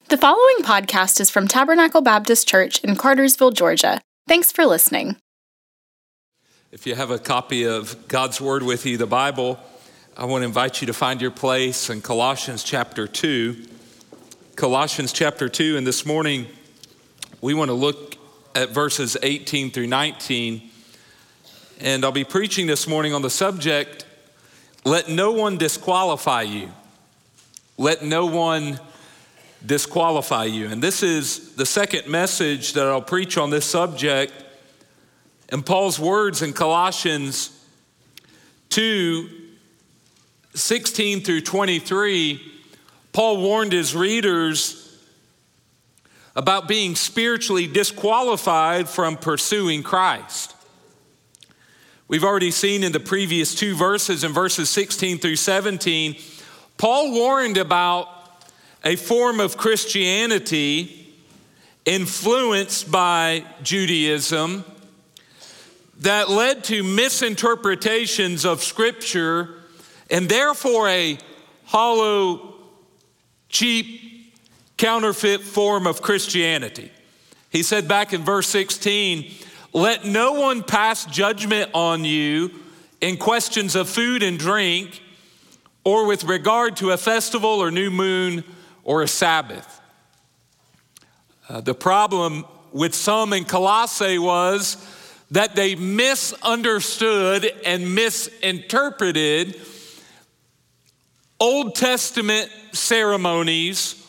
The following podcast is from Tabernacle Baptist Church in Cartersville, Georgia. Thanks for listening. If you have a copy of God's Word with you, the Bible, I want to invite you to find your place in Colossians chapter 2. Colossians chapter 2, and this morning we want to look at verses 18 through 19. And I'll be preaching this morning on the subject, let no one disqualify you. Let no one disqualify you. And this is the second message that I'll preach on this subject. And Paul's words in Colossians 2, 16 through 23, Paul warned his readers about being spiritually disqualified from pursuing Christ. We've already seen in the previous two verses, in verses 16 through 17, Paul warned about a form of Christianity influenced by Judaism that led to misinterpretations of Scripture and therefore a hollow, cheap, counterfeit form of Christianity. He said back in verse 16, let no one pass judgment on you in questions of food and drink or with regard to a festival or new moon or a Sabbath. The problem with some in Colossae was that they misunderstood and misinterpreted Old Testament ceremonies,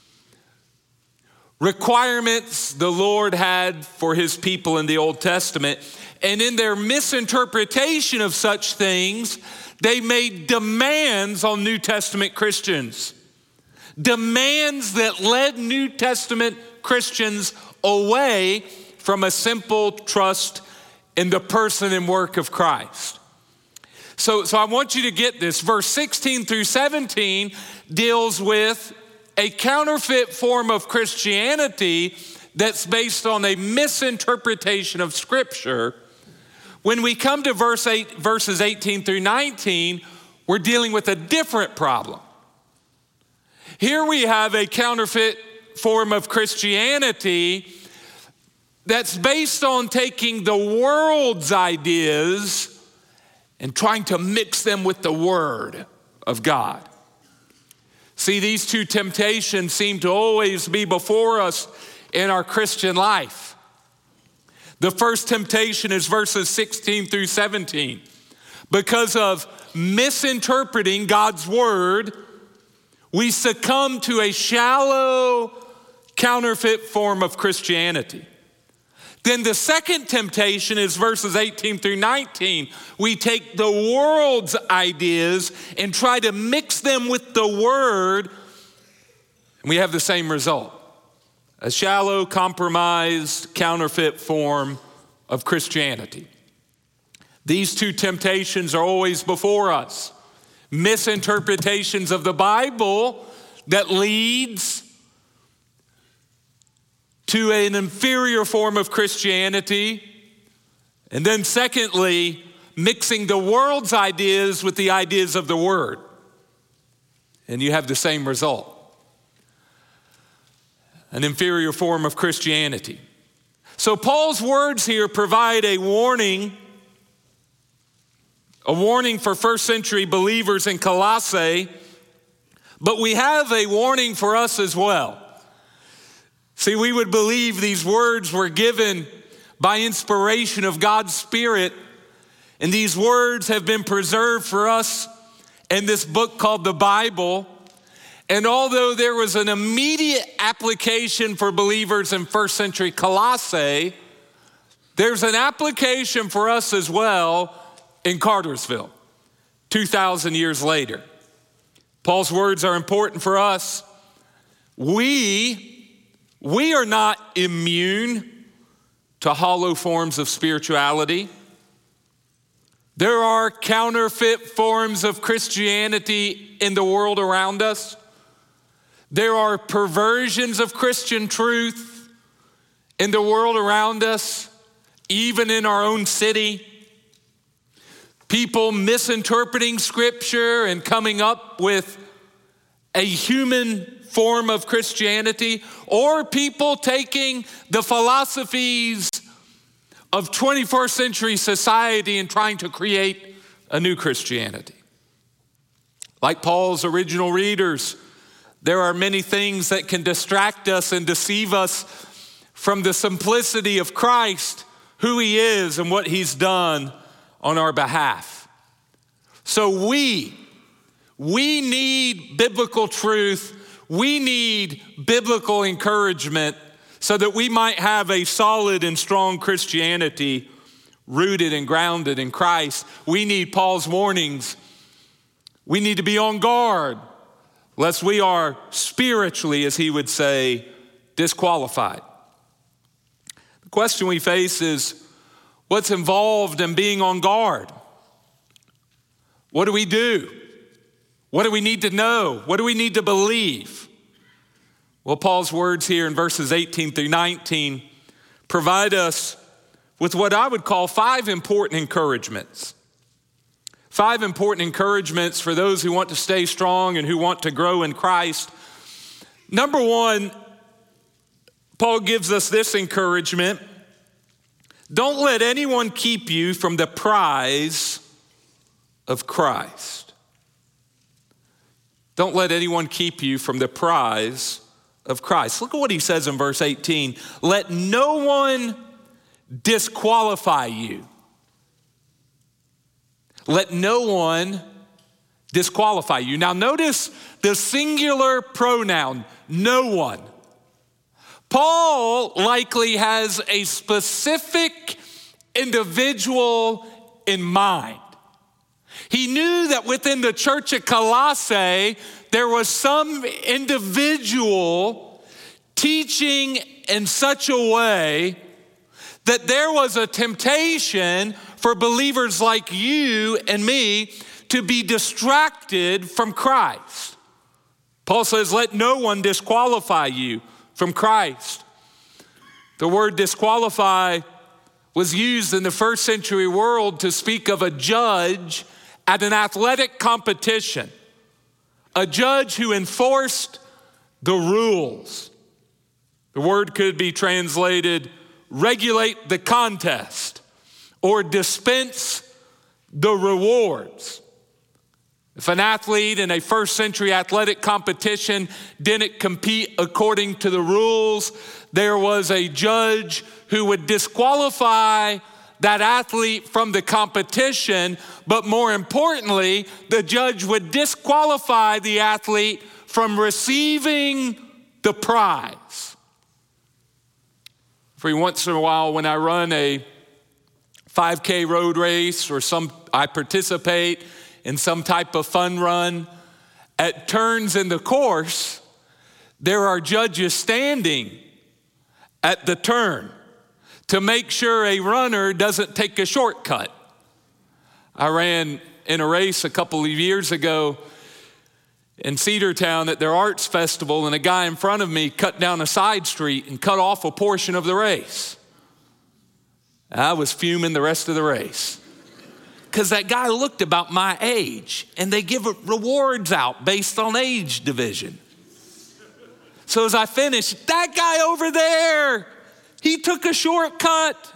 requirements the Lord had for his people in the Old Testament. And in their misinterpretation of such things, they made demands on New Testament Christians. Demands that led New Testament Christians away from a simple trust in the person and work of Christ. So I want you to get this. Verse 16 through 17 deals with a counterfeit form of Christianity that's based on a misinterpretation of Scripture. When we come to verses 18 through 19, we're dealing with a different problem. Here we have a counterfeit form of Christianity that's based on taking the world's ideas and trying to mix them with the Word of God. See, these two temptations seem to always be before us in our Christian life. The first temptation is verses 16 through 17. Because of misinterpreting God's Word, we succumb to a shallow, counterfeit form of Christianity. Then the second temptation is verses 18 through 19. We take the world's ideas and try to mix them with the Word, and we have the same result. A shallow, compromised, counterfeit form of Christianity. These two temptations are always before us. Misinterpretations of the Bible that leads to an inferior form of Christianity. And then secondly, mixing the world's ideas with the ideas of the Word. And you have the same result. An inferior form of Christianity. So Paul's words here provide a warning for first century believers in Colossae, but we have a warning for us as well. See, we would believe these words were given by inspiration of God's Spirit, and these words have been preserved for us in this book called the Bible. And although there was an immediate application for believers in first century Colossae, there's an application for us as well in Cartersville, 2,000 years later. Paul's words are important for us. We are not immune to hollow forms of spirituality. There are counterfeit forms of Christianity in the world around us. There are perversions of Christian truth in the world around us, even in our own city. People misinterpreting Scripture and coming up with a human form of Christianity, or people taking the philosophies of 21st century society and trying to create a new Christianity. Like Paul's original readers, there are many things that can distract us and deceive us from the simplicity of Christ, who he is and what he's done on our behalf. So we need biblical truth. We need biblical encouragement so that we might have a solid and strong Christianity rooted and grounded in Christ. We need Paul's warnings. We need to be on guard lest we are spiritually, as he would say, disqualified. The question we face is, what's involved in being on guard? What do we do? What do we need to know? What do we need to believe? Well, Paul's words here in verses 18 through 19 provide us with what I would call 5 important encouragements. 5 important encouragements for those who want to stay strong and who want to grow in Christ. Number 1, Paul gives us this encouragement. Don't let anyone keep you from the prize of Christ. Don't let anyone keep you from the prize of Christ. Look at what he says in verse 18. Let no one disqualify you. Let no one disqualify you. Now notice the singular pronoun, no one. Paul likely has a specific individual in mind. He knew that within the church at Colossae, there was some individual teaching in such a way that there was a temptation for believers like you and me to be distracted from Christ. Paul says, let no one disqualify you from Christ. The word disqualify was used in the first century world to speak of a judge at an athletic competition, a judge who enforced the rules. The word could be translated regulate the contest or dispense the rewards. If an athlete in a first century athletic competition didn't compete according to the rules, there was a judge who would disqualify that athlete from the competition, but more importantly, the judge would disqualify the athlete from receiving the prize. Every once in a while when I run a 5K road race or I participate in some type of fun run, at turns in the course, there are judges standing at the turn to make sure a runner doesn't take a shortcut. I ran in a race a couple of years ago in Cedartown at their arts festival, and a guy in front of me cut down a side street and cut off a portion of the race. I was fuming the rest of the race because that guy looked about my age, and they give rewards out based on age division. So as I finished, that guy over there, he took a shortcut.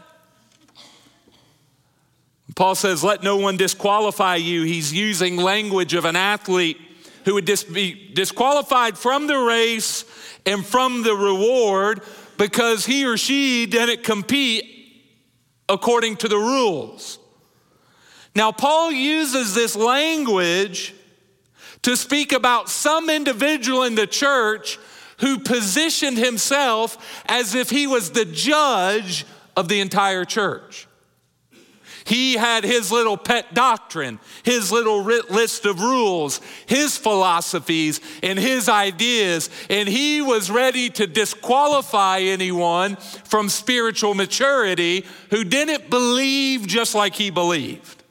Paul says, let no one disqualify you. He's using language of an athlete who would be disqualified from the race and from the reward because he or she didn't compete according to the rules. Now, Paul uses this language to speak about some individual in the church who positioned himself as if he was the judge of the entire church. He had his little pet doctrine, his little list of rules, his philosophies, and his ideas, and he was ready to disqualify anyone from spiritual maturity who didn't believe just like he believed.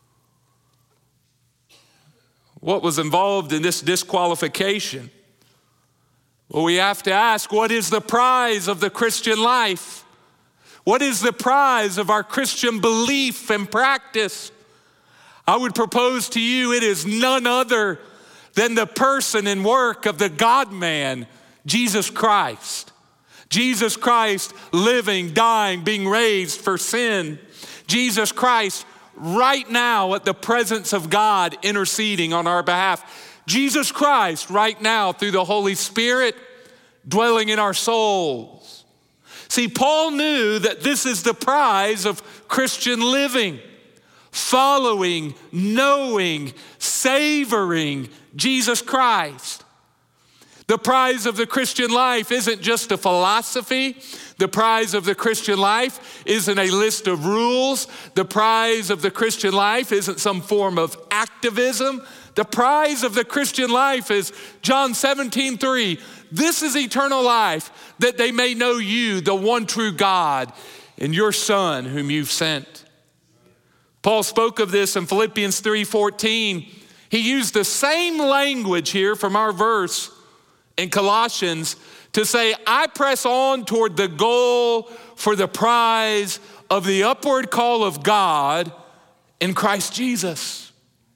What was involved in this disqualification? Well, we have to ask, what is the prize of the Christian life? What is the prize of our Christian belief and practice? I would propose to you it is none other than the person and work of the God-man, Jesus Christ. Jesus Christ living, dying, being raised for sin. Jesus Christ right now at the presence of God interceding on our behalf. Jesus Christ right now through the Holy Spirit dwelling in our souls. See, Paul knew that this is the prize of Christian living. Following, knowing, savoring Jesus Christ. The prize of the Christian life isn't just a philosophy. The prize of the Christian life isn't a list of rules. The prize of the Christian life isn't some form of activism. The prize of the Christian life is John 17:3. This is eternal life, that they may know you, the one true God, and your Son whom you've sent. Paul spoke of this in Philippians 3:14. He used the same language here from our verse in Colossians to say, I press on toward the goal for the prize of the upward call of God in Christ Jesus.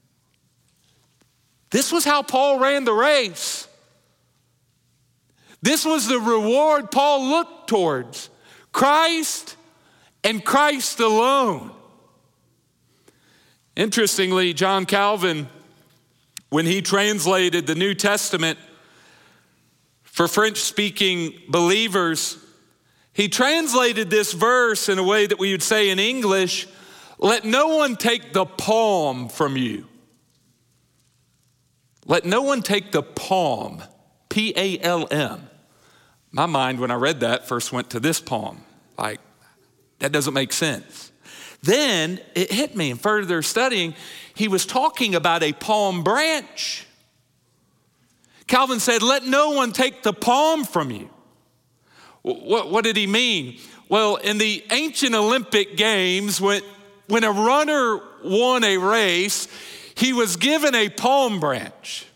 This was how Paul ran the race. This was the reward Paul looked towards. Christ and Christ alone. Interestingly, John Calvin, when he translated the New Testament for French-speaking believers, he translated this verse in a way that we would say in English, let no one take the palm from you. Let no one take the palm, P-A-L-M. My mind, when I read that, first went to this palm. Like, that doesn't make sense. Then it hit me in further studying, he was talking about a palm branch. Calvin said, let no one take the palm from you. What did he mean? Well, in the ancient Olympic Games, when a runner won a race, he was given a palm branch.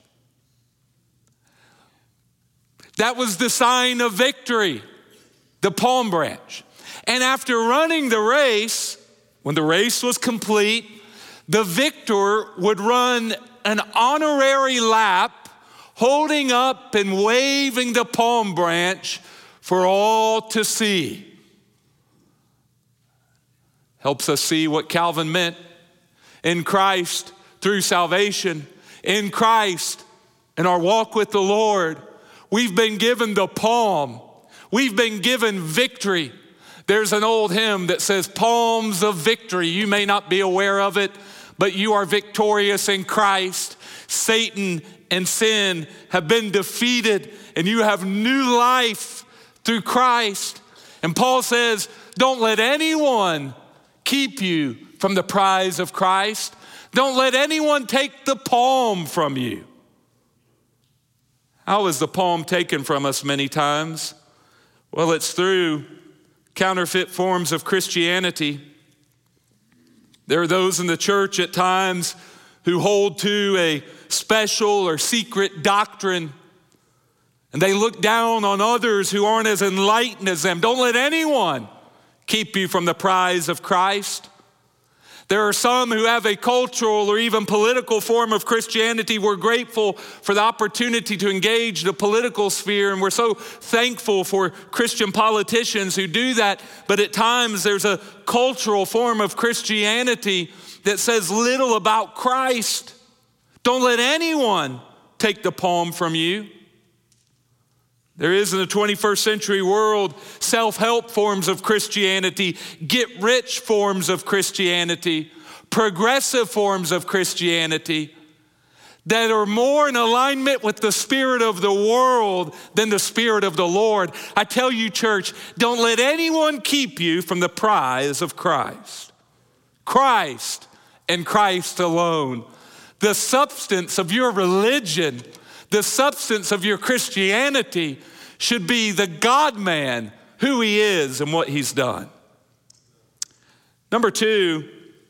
That was the sign of victory, the palm branch. And after running the race, when the race was complete, the victor would run an honorary lap, holding up and waving the palm branch for all to see. Helps us see what Calvin meant. In Christ, through salvation, in Christ, in our walk with the Lord, we've been given the palm. We've been given victory. There's an old hymn that says, palms of victory. You may not be aware of it, but you are victorious in Christ. Satan and sin have been defeated, and you have new life through Christ. And Paul says, don't let anyone keep you from the prize of Christ. Don't let anyone take the palm from you. How is the palm taken from us many times? Well, it's through counterfeit forms of Christianity. There are those in the church at times who hold to a special or secret doctrine, and they look down on others who aren't as enlightened as them. Don't let anyone keep you from the prize of Christ. There are some who have a cultural or even political form of Christianity. We're grateful for the opportunity to engage the political sphere, and we're so thankful for Christian politicians who do that. But at times there's a cultural form of Christianity that says little about Christ. Don't let anyone take the palm from you. There is in the 21st century world self-help forms of Christianity, get-rich forms of Christianity, progressive forms of Christianity that are more in alignment with the spirit of the world than the spirit of the Lord. I tell you, church, don't let anyone keep you from the prize of Christ. Christ and Christ alone. The substance of your religion, the substance of your Christianity should be the God-man, who he is and what he's done. Number two,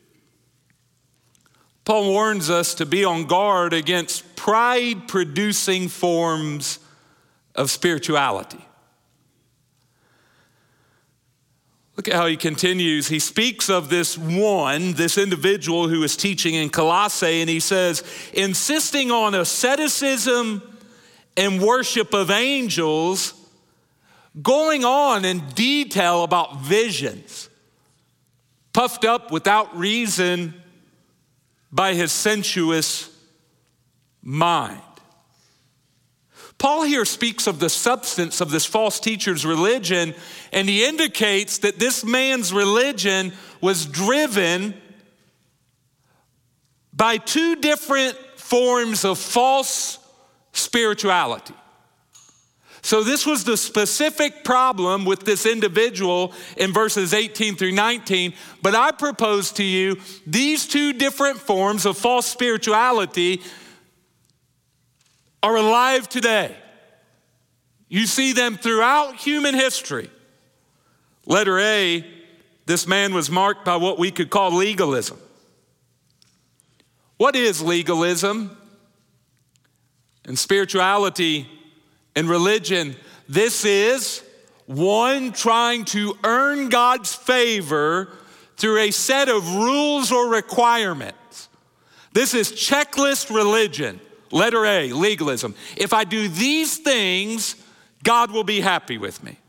Paul warns us to be on guard against pride-producing forms of spirituality. Look at how he continues. He speaks of this individual who is teaching in Colossae, and he says, insisting on asceticism and worship of angels, going on in detail about visions, puffed up without reason by his sensuous mind. Paul here speaks of the substance of this false teacher's religion, and he indicates that this man's religion was driven by two different forms of false spirituality. So this was the specific problem with this individual in verses 18 through 19, but I propose to you these two different forms of false spirituality are alive today. You see them throughout human history. Letter A, this man was marked by what we could call legalism. What is legalism? In spirituality and religion, this is one trying to earn God's favor through a set of rules or requirements. This is checklist religion. Letter A, legalism. If I do these things, God will be happy with me.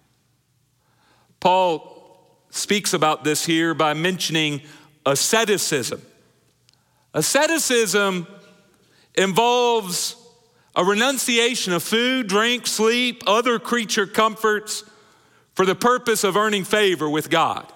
Paul speaks about this here by mentioning asceticism. Asceticism involves a renunciation of food, drink, sleep, other creature comforts for the purpose of earning favor with God.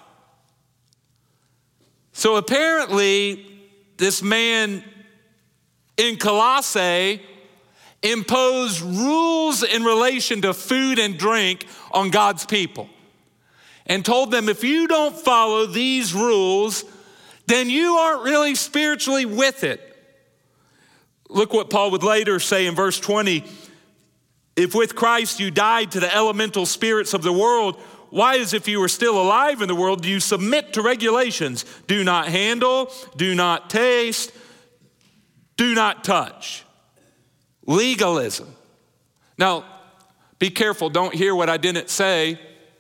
So apparently, this man in Colossae imposed rules in relation to food and drink on God's people and told them, if you don't follow these rules, then you aren't really spiritually with it. Look what Paul would later say in verse 20. If with Christ you died to the elemental spirits of the world, why, as if you were still alive in the world, do you submit to regulations? Do not handle, do not taste, do not touch. Legalism. Now, be careful, don't hear what I didn't say.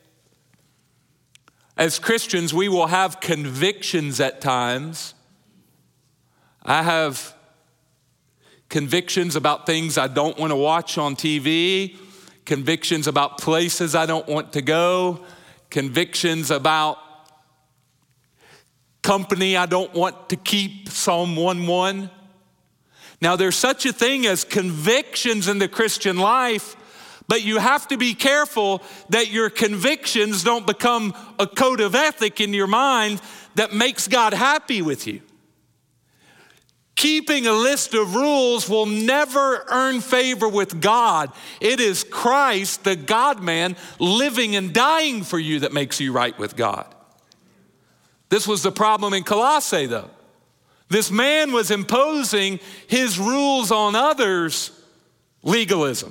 As Christians, we will have convictions at times. I have convictions about things I don't want to watch on TV, convictions about places I don't want to go, convictions about company I don't want to keep, Psalm 1:1. Now, there's such a thing as convictions in the Christian life, but you have to be careful that your convictions don't become a code of ethic in your mind that makes God happy with you. Keeping a list of rules will never earn favor with God. It is Christ, the God-man, living and dying for you that makes you right with God. This was the problem in Colossae, though. This man was imposing his rules on others, legalism.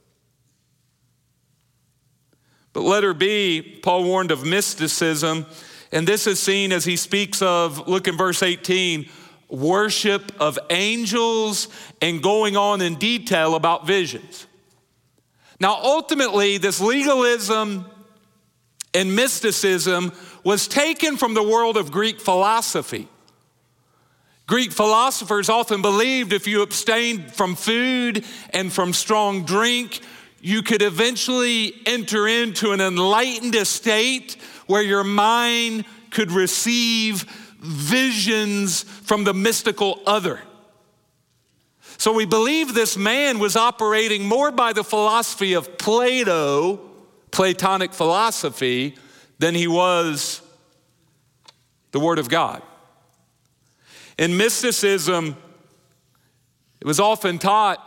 But letter B, Paul warned of mysticism, and this is seen as he speaks of, look in verse 18, worship of angels and going on in detail about visions. Now, ultimately, this legalism and mysticism was taken from the world of Greek philosophy. Greek philosophers often believed if you abstained from food and from strong drink, you could eventually enter into an enlightened estate where your mind could receive visions from the mystical other. So we believe this man was operating more by the philosophy of Plato, Platonic philosophy, than he was the Word of God. In mysticism, it was often taught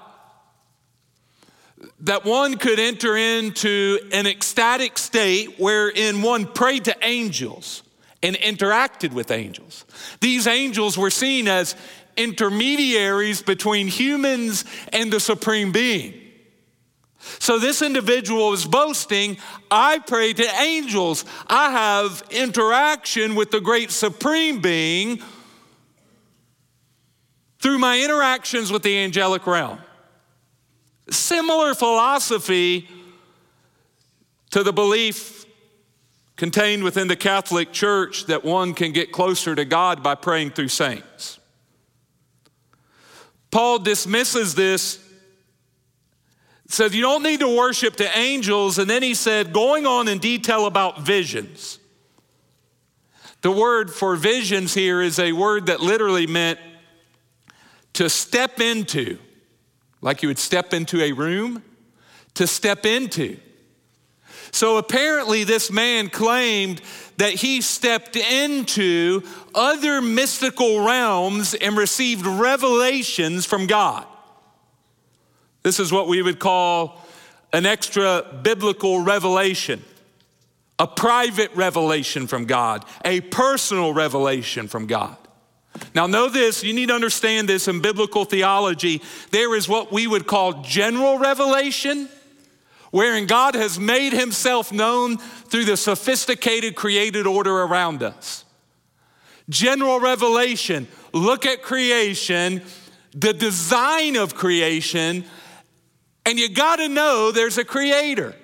that one could enter into an ecstatic state wherein one prayed to angels and interacted with angels. These angels were seen as intermediaries between humans and the Supreme Being. So this individual was boasting, I pray to angels. I have interaction with the great Supreme Being through my interactions with the angelic realm. Similar philosophy to the belief contained within the Catholic Church that one can get closer to God by praying through saints. Paul dismisses this, says you don't need to worship to angels, and then he said, going on in detail about visions. The word for visions here is a word that literally meant to step into, like you would step into a room, to step into. So apparently this man claimed that he stepped into other mystical realms and received revelations from God. This is what we would call an extra biblical revelation, a private revelation from God, a personal revelation from God. Now know this, you need to understand this in biblical theology. There is what we would call general revelation, wherein God has made himself known through the sophisticated created order around us. General revelation, look at creation, the design of creation, and you gotta know there's a creator.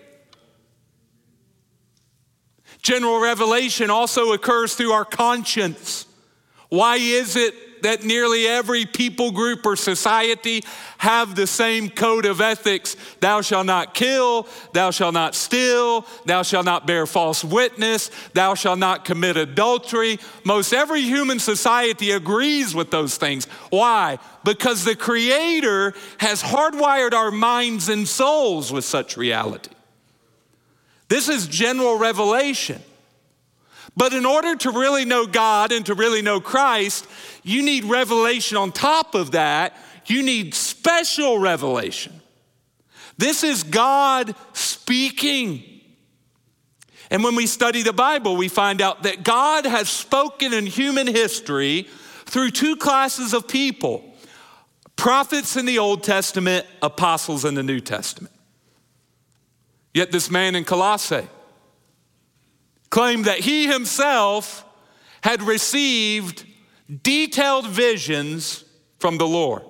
General revelation also occurs through our conscience. Why is it that nearly every people group or society have the same code of ethics? Thou shalt not kill, thou shalt not steal, thou shalt not bear false witness, thou shalt not commit adultery. Most every human society agrees with those things. Why? Because the Creator has hardwired our minds and souls with such reality. This is general revelation. But in order to really know God and to really know Christ, you need revelation on top of that. You need special revelation. This is God speaking. And when we study the Bible, we find out that God has spoken in human history through two classes of people: prophets in the Old Testament, apostles in the New Testament. Yet this man in Colossae claimed that he himself had received detailed visions from the Lord.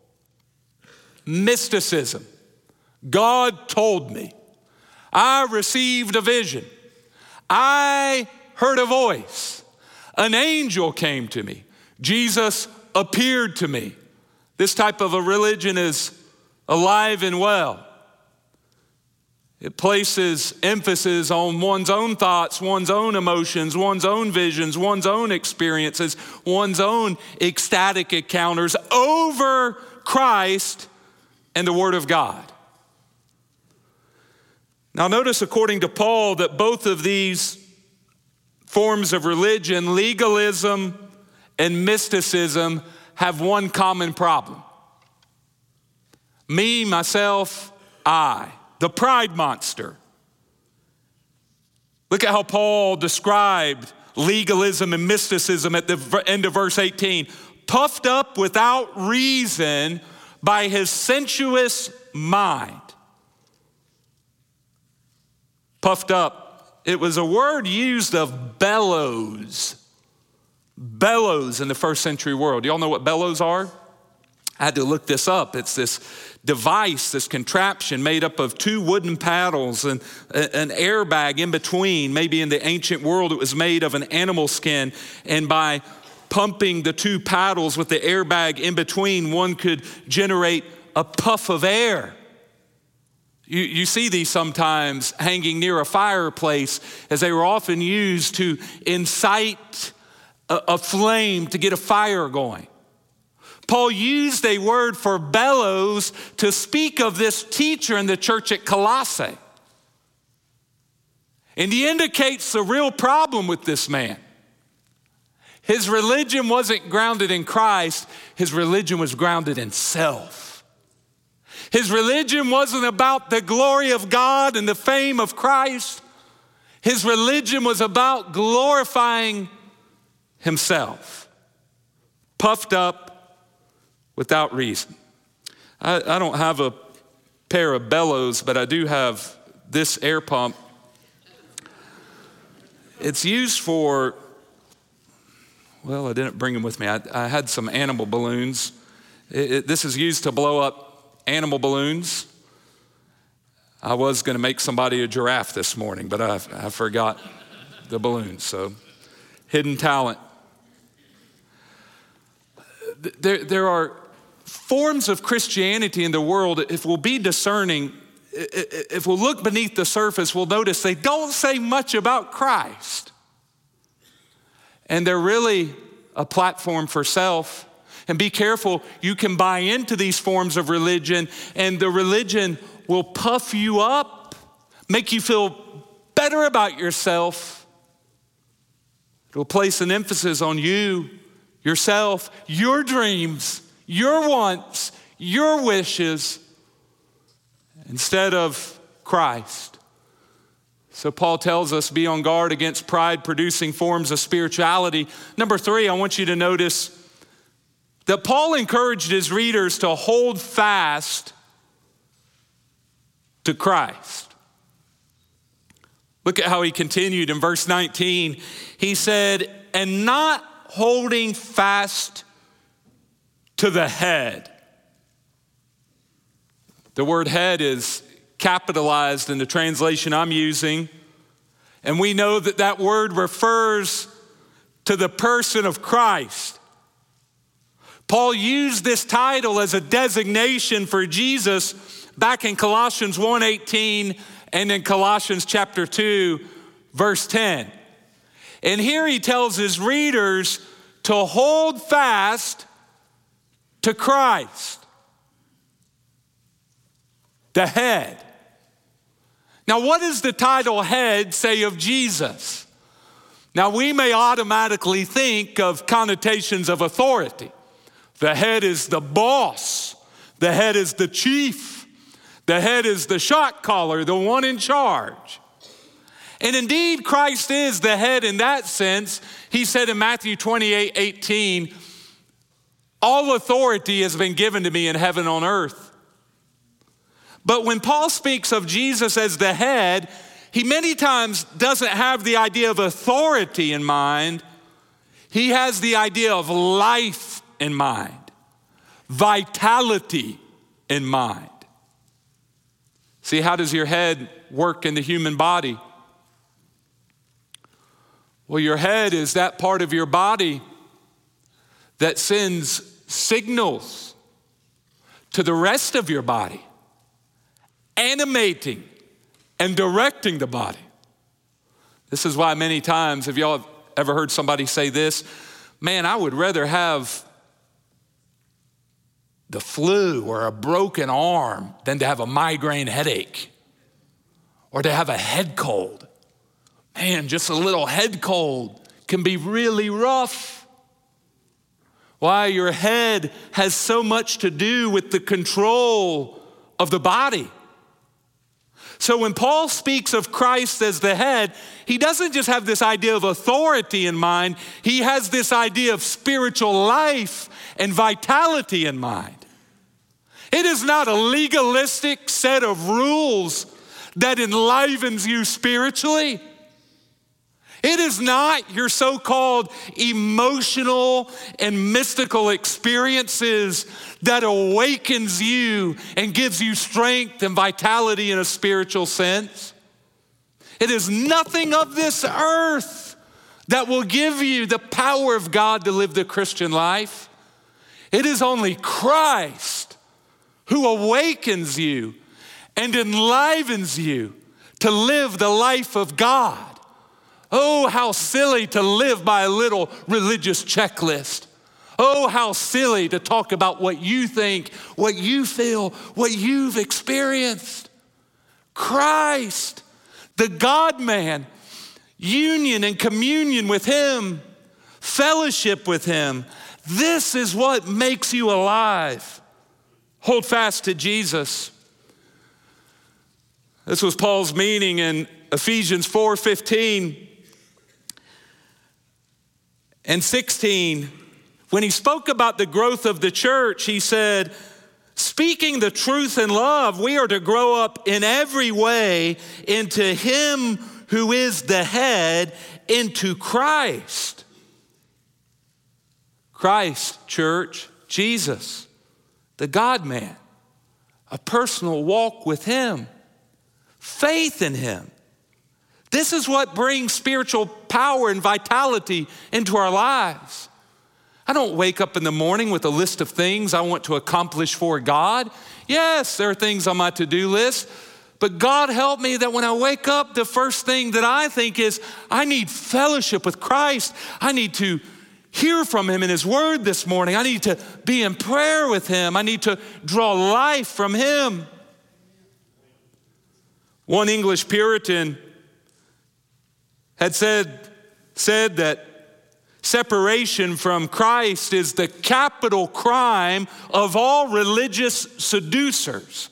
Mysticism. God told me. I received a vision. I heard a voice. An angel came to me. Jesus appeared to me. This type of a religion is alive and well. It places emphasis on one's own thoughts, one's own emotions, one's own visions, one's own experiences, one's own ecstatic encounters over Christ and the Word of God. Now notice, according to Paul, that both of these forms of religion, legalism and mysticism, have one common problem. Me, myself, I. The pride monster. Look at how Paul described legalism and mysticism at the end of verse 18. Puffed up without reason by his sensuous mind. Puffed up. It was a word used of bellows. Bellows in the first century world. Y'all know what bellows are? I had to look this up. It's this device, this contraption made up of two wooden paddles and an airbag in between. Maybe in the ancient world it was made of an animal skin, and by pumping the two paddles with the airbag in between, one could generate a puff of air. You see these sometimes hanging near a fireplace, as they were often used to incite a flame to get a fire going. Paul used a word for bellows to speak of this teacher in the church at Colossae. And he indicates the real problem with this man. His religion wasn't grounded in Christ. His religion was grounded in self. His religion wasn't about the glory of God and the fame of Christ. His religion was about glorifying himself. Puffed up without reason. I don't have a pair of bellows, but I do have this air pump. It's used for, well, I didn't bring them with me. I had some animal balloons. This is used to blow up animal balloons. I was going to make somebody a giraffe this morning, but I forgot the balloons, so hidden talent. There are forms of Christianity in the world, if we'll be discerning, if we'll look beneath the surface, we'll notice they don't say much about Christ. And they're really a platform for self. And be careful, you can buy into these forms of religion, and the religion will puff you up, make you feel better about yourself. It will place an emphasis on you, yourself, your dreams, your wants, your wishes, instead of Christ. So Paul tells us, be on guard against pride-producing forms of spirituality. Number 3, I want you to notice that Paul encouraged his readers to hold fast to Christ. Look at how he continued in verse 19. He said, and not holding fast to the head. The word head is capitalized in the translation I'm using, and we know that that word refers to the person of Christ. Paul used this title as a designation for Jesus back in Colossians 1:18 and in Colossians chapter 2, verse 10. And here he tells his readers to hold fast to Christ, the head. Now, what does the title head say of Jesus? Now, we may automatically think of connotations of authority. The head is the boss. The head is the chief. The head is the shot caller, the one in charge. And indeed, Christ is the head in that sense. He said in Matthew 28:18, all authority has been given to me in heaven and on earth. But when Paul speaks of Jesus as the head, he many times doesn't have the idea of authority in mind. He has the idea of life in mind, vitality in mind. See, how does your head work in the human body? Well, your head is that part of your body that sends signals to the rest of your body, animating and directing the body. This is why many times, have y'all ever heard somebody say this? Man, I would rather have the flu or a broken arm than to have a migraine headache or to have a head cold. Man, just a little head cold can be really rough. Why? Your head has so much to do with the control of the body. So when Paul speaks of Christ as the head, he doesn't just have this idea of authority in mind. He has this idea of spiritual life and vitality in mind. It is not a legalistic set of rules that enlivens you spiritually. It is not your so-called emotional and mystical experiences that awakens you and gives you strength and vitality in a spiritual sense. It is nothing of this earth that will give you the power of God to live the Christian life. It is only Christ who awakens you and enlivens you to live the life of God. Oh, how silly to live by a little religious checklist. Oh, how silly to talk about what you think, what you feel, what you've experienced. Christ, the God-man, union and communion with him, fellowship with him. This is what makes you alive. Hold fast to Jesus. This was Paul's meaning in Ephesians 4:15 and 16. When he spoke about the growth of the church, he said, speaking the truth in love, we are to grow up in every way into him who is the head, into Christ. Christ, church, Jesus, the God-man, a personal walk with him, faith in him, This is what brings spiritual power and vitality into our lives. I don't wake up in the morning with a list of things I want to accomplish for God. Yes, there are things on my to-do list, but God help me that when I wake up, the first thing that I think is, I need fellowship with Christ. I need to hear from him in his word this morning. I need to be in prayer with him. I need to draw life from him. One English Puritan had said that separation from Christ is the capital crime of all religious seducers.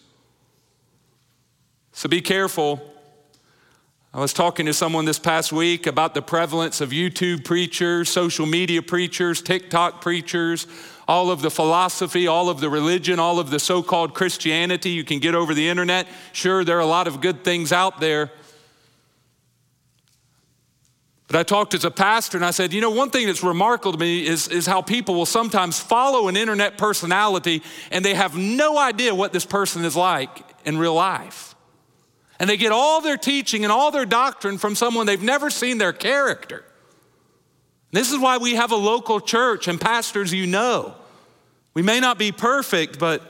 So be careful. I was talking to someone this past week about the prevalence of YouTube preachers, social media preachers, TikTok preachers, all of the philosophy, all of the religion, all of the so-called Christianity you can get over the internet. Sure, there are a lot of good things out there. But I talked as a pastor and I said, one thing that's remarkable to me is how people will sometimes follow an internet personality and they have no idea what this person is like in real life. And they get all their teaching and all their doctrine from someone they've never seen their character. This is why we have a local church and pastors We may not be perfect, but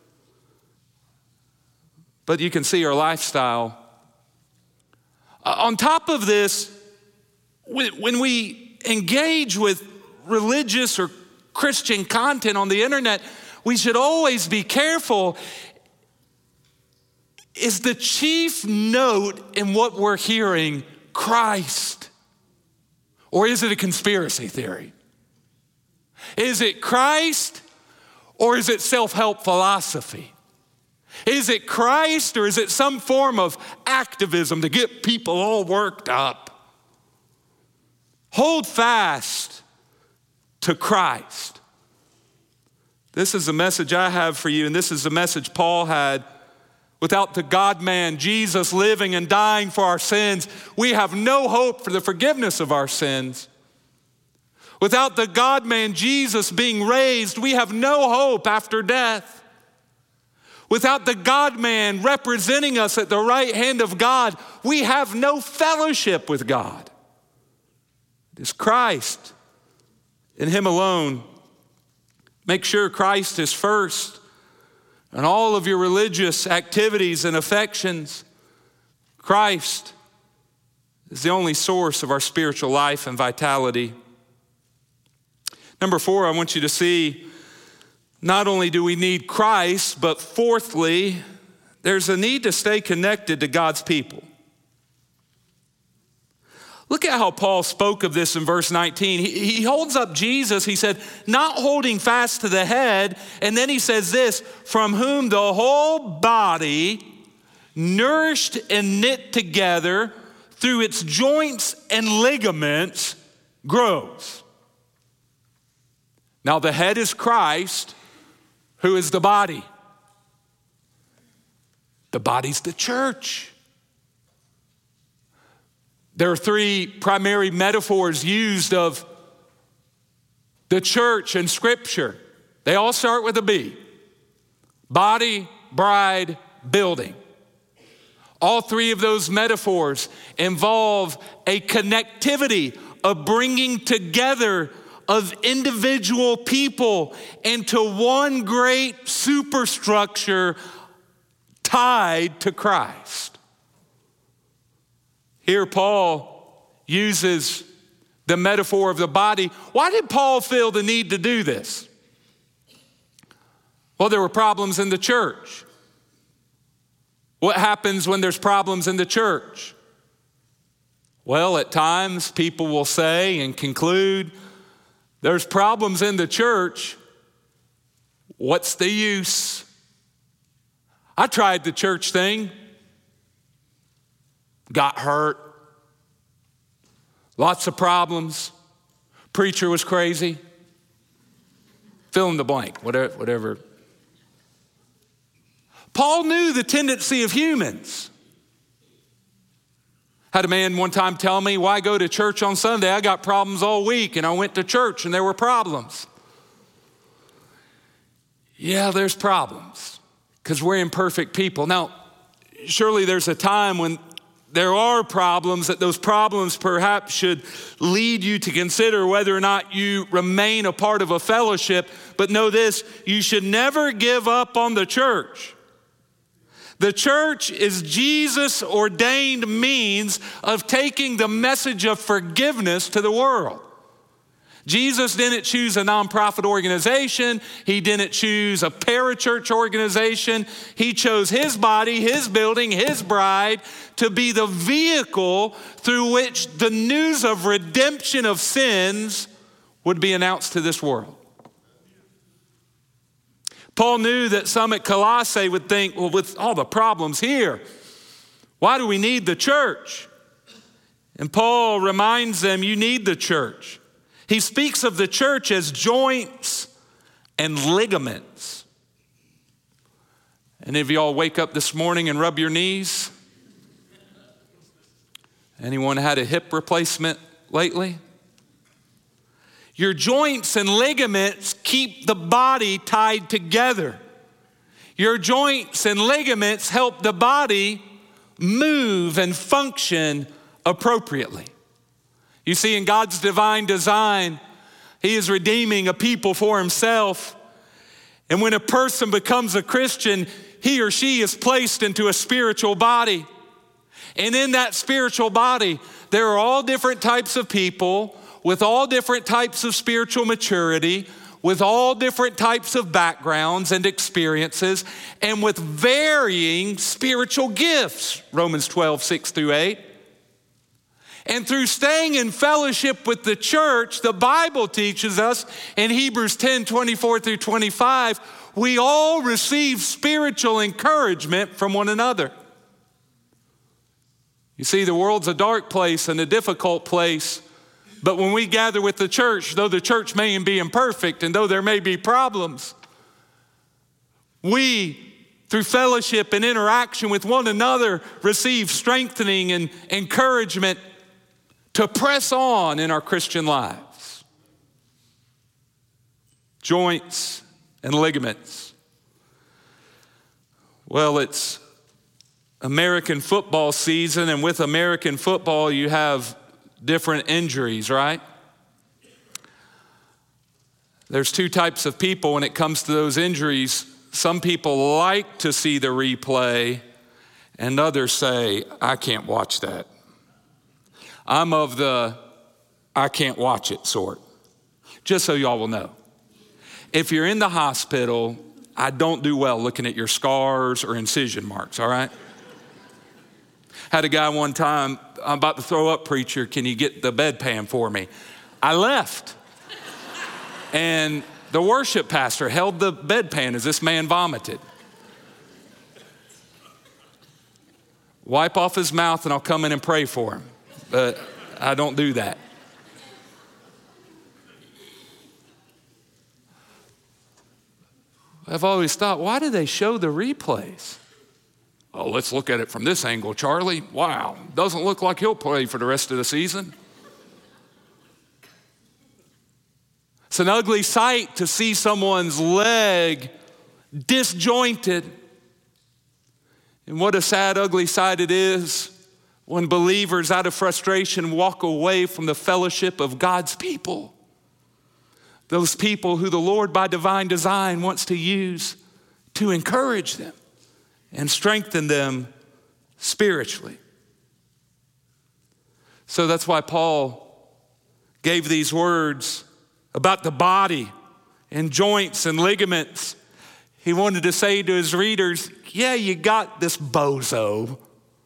you can see our lifestyle. On top of this, when we engage with religious or Christian content on the internet, we should always be careful. Is the chief note in what we're hearing Christ? Or is it a conspiracy theory? Is it Christ or is it self-help philosophy? Is it Christ or is it some form of activism to get people all worked up? Hold fast to Christ. This is the message I have for you, and this is the message Paul had. Without the God-man, Jesus living and dying for our sins, we have no hope for the forgiveness of our sins. Without the God-man, Jesus being raised, we have no hope after death. Without the God-man representing us at the right hand of God, we have no fellowship with God. It is Christ and him alone. Make sure Christ is first in all of your religious activities and affections. Christ is the only source of our spiritual life and vitality. Number 4, I want you to see, not only do we need Christ, but fourthly, there's a need to stay connected to God's people. Look at how Paul spoke of this in verse 19. He holds up Jesus. He said, not holding fast to the head. And then he says this, from whom the whole body, nourished and knit together through its joints and ligaments, grows. Now the head is Christ, who is the body. The body's the church. There are 3 primary metaphors used of the church in Scripture. They all start with a B. Body, bride, building. All 3 of those metaphors involve a connectivity, a bringing together of individual people into one great superstructure tied to Christ. Here Paul uses the metaphor of the body. Why did Paul feel the need to do this? Well, there were problems in the church. What happens when there's problems in the church? Well, at times people will say and conclude, there's problems in the church. What's the use? I tried the church thing. Got hurt. Lots of problems. Preacher was crazy. Fill in the blank, whatever. Paul knew the tendency of humans. Had a man one time tell me, why go to church on Sunday? I got problems all week, and I went to church and there were problems. Yeah, there's problems because we're imperfect people. Now, surely there's a time when there are problems, that those problems perhaps should lead you to consider whether or not you remain a part of a fellowship. But know this, you should never give up on the church. The church is Jesus' ordained means of taking the message of forgiveness to the world. Jesus didn't choose a nonprofit organization. He didn't choose a parachurch organization. He chose his body, his building, his bride to be the vehicle through which the news of redemption of sins would be announced to this world. Paul knew that some at Colossae would think, well, with all the problems here, why do we need the church? And Paul reminds them, you need the church. He speaks of the church as joints and ligaments. Any of y'all wake up this morning and rub your knees? Anyone had a hip replacement lately? Your joints and ligaments keep the body tied together. Your joints and ligaments help the body move and function appropriately. You see, in God's divine design, he is redeeming a people for himself. And when a person becomes a Christian, he or she is placed into a spiritual body. And in that spiritual body, there are all different types of people with all different types of spiritual maturity, with all different types of backgrounds and experiences, and with varying spiritual gifts, Romans 12, 6-8. And through staying in fellowship with the church, the Bible teaches us in Hebrews 10, 24-25, we all receive spiritual encouragement from one another. You see, the world's a dark place and a difficult place, but when we gather with the church, though the church may be imperfect and though there may be problems, we, through fellowship and interaction with one another, receive strengthening and encouragement to press on in our Christian lives. Joints and ligaments. Well, it's American football season, and with American football, you have different injuries, right? There's two types of people when it comes to those injuries. Some people like to see the replay, and others say, I can't watch that. I'm of the I can't watch it sort. Just so y'all will know. If you're in the hospital, I don't do well looking at your scars or incision marks, all right? Had a guy one time, I'm about to throw up, preacher, can you get the bedpan for me? I left. And the worship pastor held the bedpan as this man vomited. Wipe off his mouth and I'll come in and pray for him. But I don't do that. I've always thought, why do they show the replays? Oh, let's look at it from this angle, Charlie. Wow, doesn't look like he'll play for the rest of the season. It's an ugly sight to see someone's leg disjointed. And what a sad, ugly sight it is when believers out of frustration walk away from the fellowship of God's people. Those people who the Lord by divine design wants to use to encourage them and strengthen them spiritually. So that's why Paul gave these words about the body and joints and ligaments. He wanted to say to his readers, yeah, you got this bozo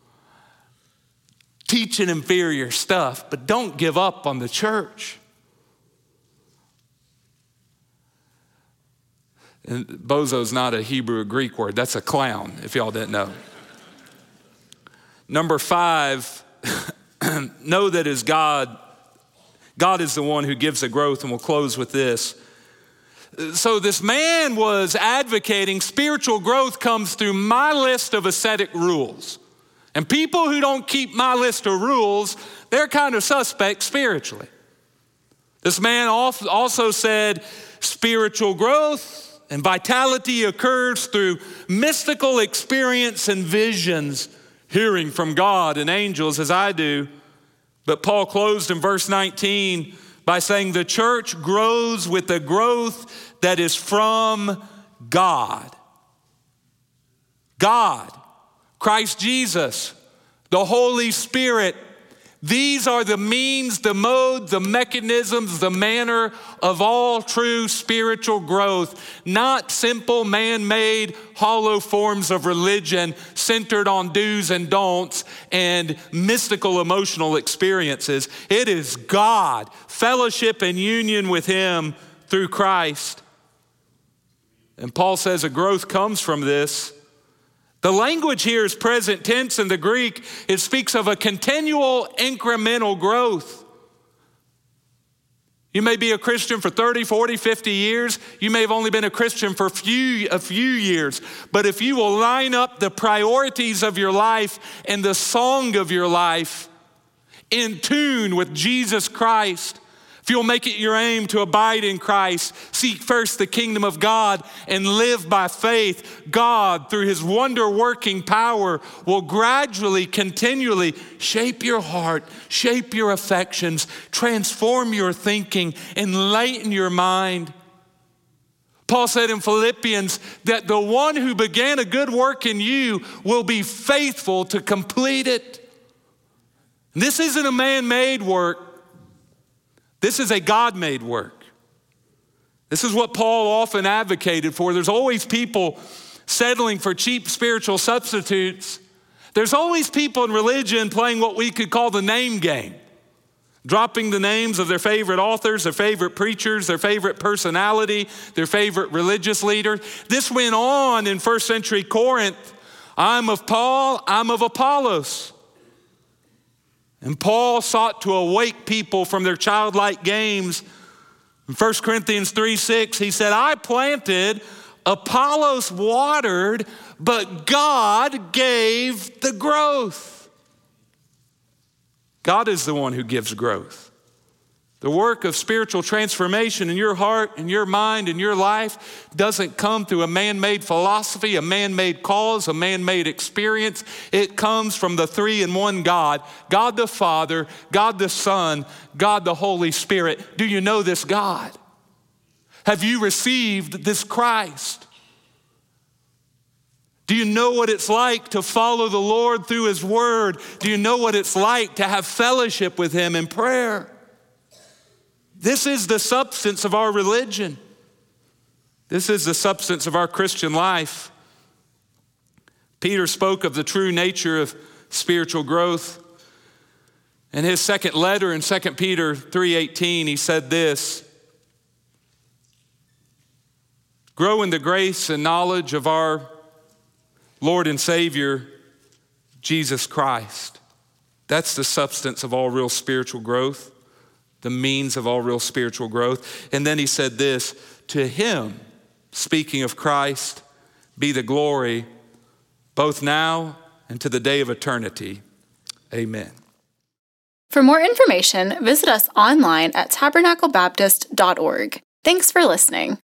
teaching inferior stuff, but don't give up on the church. And bozo's not a Hebrew or Greek word. That's a clown, if y'all didn't know. Number 5, know that as God is the one who gives the growth, and we'll close with this. So this man was advocating spiritual growth comes through my list of ascetic rules. And people who don't keep my list of rules, they're kind of suspect spiritually. This man also said spiritual growth and vitality occurs through mystical experience and visions hearing from God and angels as I do. But Paul closed in verse 19 by saying the church grows with the growth that is from God. God, Christ Jesus, the Holy Spirit. These are the means, the mode, the mechanisms, the manner of all true spiritual growth, not simple man-made hollow forms of religion centered on do's and don'ts and mystical emotional experiences. It is God, fellowship and union with Him through Christ. And Paul says a growth comes from this. The language here is present tense in the Greek. It speaks of a continual incremental growth. You may be a Christian for 30, 40, 50 years. You may have only been a Christian for a few years. But if you will line up the priorities of your life and the song of your life in tune with Jesus Christ, if you'll make it your aim to abide in Christ, seek first the kingdom of God and live by faith, God, through His wonder-working power, will gradually, continually shape your heart, shape your affections, transform your thinking, enlighten your mind. Paul said in Philippians that the one who began a good work in you will be faithful to complete it. This isn't a man-made work. This is a God-made work. This is what Paul often advocated for. There's always people settling for cheap spiritual substitutes. There's always people in religion playing what we could call the name game, dropping the names of their favorite authors, their favorite preachers, their favorite personality, their favorite religious leader. This went on in first century Corinth. I'm of Paul, I'm of Apollos. And Paul sought to awake people from their childlike games. In 1 Corinthians 3:6, he said, I planted, Apollos watered, but God gave the growth. God is the one who gives growth. The work of spiritual transformation in your heart, in your mind, in your life doesn't come through a man-made philosophy, a man-made cause, a man-made experience. It comes from the three-in-one God, God the Father, God the Son, God the Holy Spirit. Do you know this God? Have you received this Christ? Do you know what it's like to follow the Lord through His Word? Do you know what it's like to have fellowship with Him in prayer? This is the substance of our religion. This is the substance of our Christian life. Peter spoke of the true nature of spiritual growth. In his second letter in 2 Peter 3:18, he said this, grow in the grace and knowledge of our Lord and Savior, Jesus Christ. That's the substance of all real spiritual growth, the means of all real spiritual growth. And then he said this, to Him, speaking of Christ, be the glory both now and to the day of eternity. Amen. For more information, visit us online at tabernaclebaptist.org. Thanks for listening.